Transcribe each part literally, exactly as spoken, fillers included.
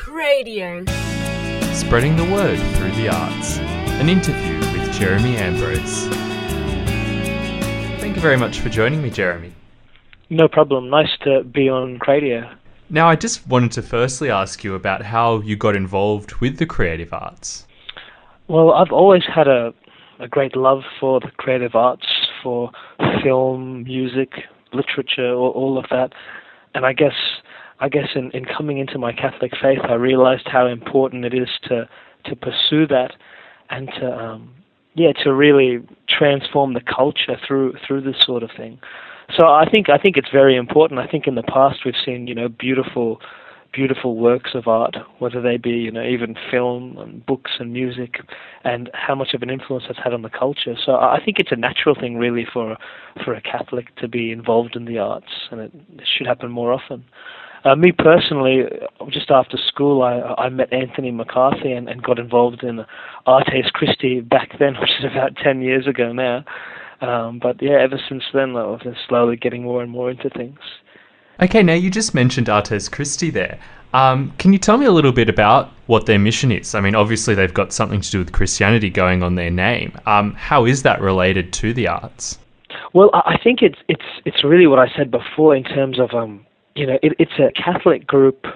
Cradio. Spreading the word through the arts. An interview with Jeremy Ambrose. Thank you very much for joining me, Jeremy. No problem. Nice to be on Cradio. Now, I just wanted to firstly ask you about how you got involved with the creative arts. Well, I've always had a, a great love for the creative arts, for film, music, literature, all, all of that. And I guess I guess in, in coming into my Catholic faith, I realized how important it is to, to pursue that and to um, yeah to really transform the culture through through this sort of thing. So I think I think it's very important. I think in the past we've seen you know beautiful beautiful works of art, whether they be you know even film and books and music, and how much of an influence that's had on the culture. So I think it's a natural thing really for for a Catholic to be involved in the arts, and it, it should happen more often. Uh, me personally, just after school, I, I met Anthony McCarthy and, and got involved in Artes Christi back then, which is about ten years ago now. Um, but yeah, ever since then, I've been slowly getting more and more into things. Okay, now you just mentioned Artes Christi there. Um, can you tell me a little bit about what their mission is? I mean, obviously they've got something to do with Christianity going on their name. Um, how is that related to the arts? Well, I think it's it's it's really what I said before in terms of um. You know, it, it's a Catholic group,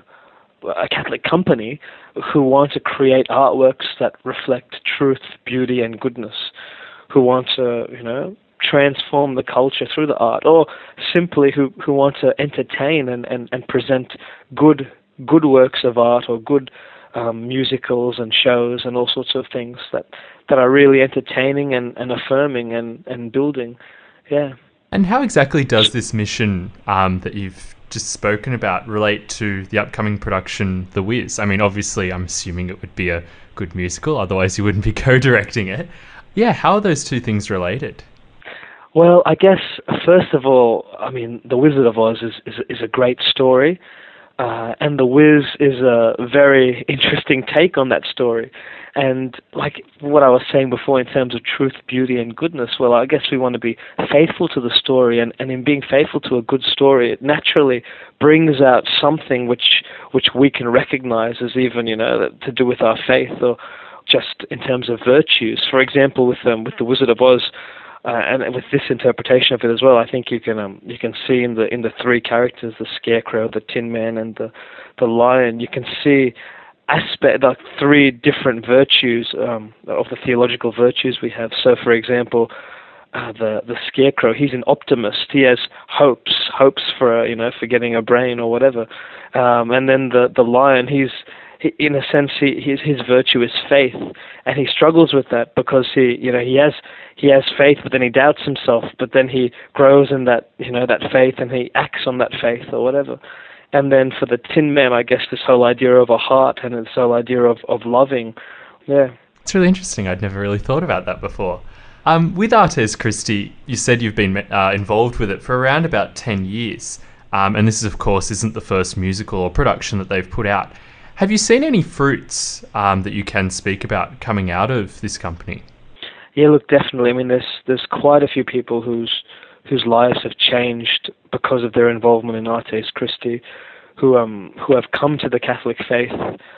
a Catholic company, who want to create artworks that reflect truth, beauty, and goodness, who want to, you know, transform the culture through the art, or simply who, who want to entertain and, and, and present good good works of art or good um, musicals and shows and all sorts of things that, that are really entertaining and, and affirming and, and building. Yeah. And how exactly does this mission um, that you've just spoken about relate to the upcoming production The Wiz? I mean, obviously, I'm assuming it would be a good musical, otherwise you wouldn't be co-directing it. Yeah, how are those two things related? Well, I guess, first of all, I mean, The Wizard of Oz is, is, is a great story, uh, and The Wiz is a very interesting take on that story. And like what I was saying before in terms of truth, beauty, and goodness, well, I guess we want to be faithful to the story, and, and in being faithful to a good story, it naturally brings out something which which we can recognize as even, you know, to do with our faith or just in terms of virtues. For example, with um, with The Wizard of Oz, uh, and with this interpretation of it as well, I think you can um, you can see in the in the three characters, the Scarecrow, the Tin Man, and the the Lion, you can see aspect, like three different virtues um, of the theological virtues we have. So, for example, uh, the the Scarecrow, he's an optimist. He has hopes, hopes for you know for getting a brain or whatever. Um, and then the the Lion, he's he, in a sense, he his his virtue is faith, and he struggles with that because he you know he has he has faith, but then he doubts himself. But then he grows in that you know that faith, and he acts on that faith or whatever. And then for the Tin Man, I guess this whole idea of a heart and this whole idea of, of loving. Yeah. It's really interesting. I'd never really thought about that before. Um, with Artes Christi, you said you've been uh, involved with it for around about ten years. Um, and this, is, of course, isn't the first musical or production that they've put out. Have you seen any fruits um, that you can speak about coming out of this company? Yeah, look, definitely. I mean, there's there's quite a few people whose whose lives have changed because of their involvement in Artes Christi, who um who have come to the Catholic faith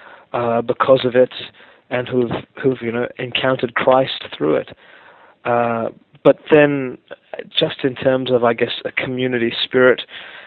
uh, because of it, and who've who've you know encountered Christ through it. Uh, but then, just in terms of I guess a community spirit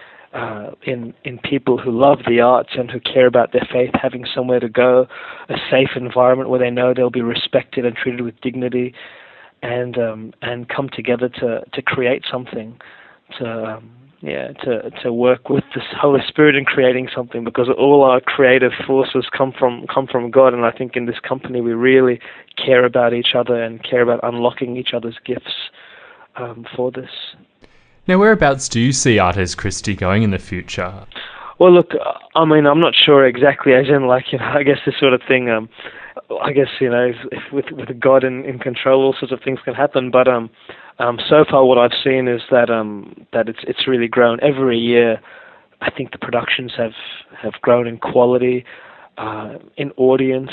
uh, in in people who love the arts and who care about their faith, having somewhere to go, a safe environment where they know they'll be respected and treated with dignity, and um, and come together to, to create something, to um, yeah to to work with the Holy Spirit in creating something, because all our creative forces come from come from God, and I think in this company we really care about each other and care about unlocking each other's gifts um, for this. Now, whereabouts do you see Artes Christi going in the future? Well, look, I mean, I'm not sure exactly, as in, like, you know, I guess this sort of thing, um, I guess, you know, if, if with with God in, in control, all sorts of things can happen. But um, um, so far, what I've seen is that um, that it's it's really grown every year. I think the productions have have grown in quality, uh, in audience,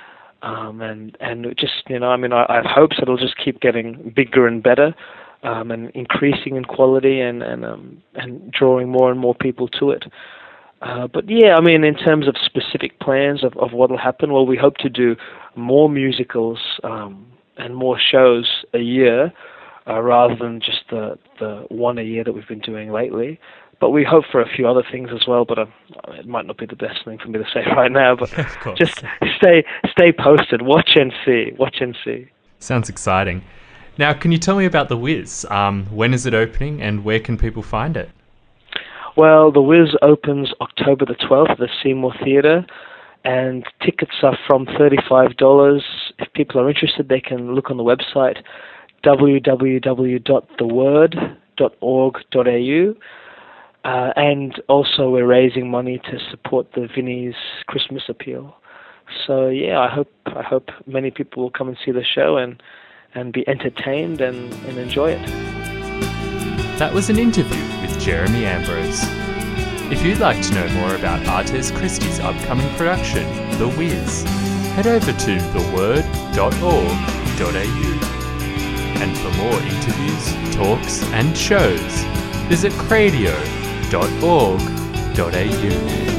um, and and just you know, I mean, I, I have hopes that it'll just keep getting bigger and better. Um, and increasing in quality and and um, and drawing more and more people to it. Uh, but yeah, I mean, in terms of specific plans of, of what will happen, well, we hope to do more musicals um, and more shows a year, uh, rather than just the, the one a year that we've been doing lately. But we hope for a few other things as well, but uh, it might not be the best thing for me to say right now, but just stay stay posted, watch and see, watch and see. Sounds exciting. Now, can you tell me about The Wiz? Um, when is it opening and where can people find it? Well, The Wiz opens October the twelfth at the Seymour Theatre, and tickets are from thirty-five dollars. If people are interested, they can look on the website w w w dot the word dot org dot a u. Uh, and also we're raising money to support the Vinnie's Christmas Appeal. So yeah, I hope I hope many people will come and see the show and, and be entertained and, and enjoy it. That was an interview with Jeremy Ambrose. If you'd like to know more about Artes Christi's upcoming production, The Wiz, head over to the word dot org dot a u. And for more interviews, talks and shows, visit cradio dot org dot a u.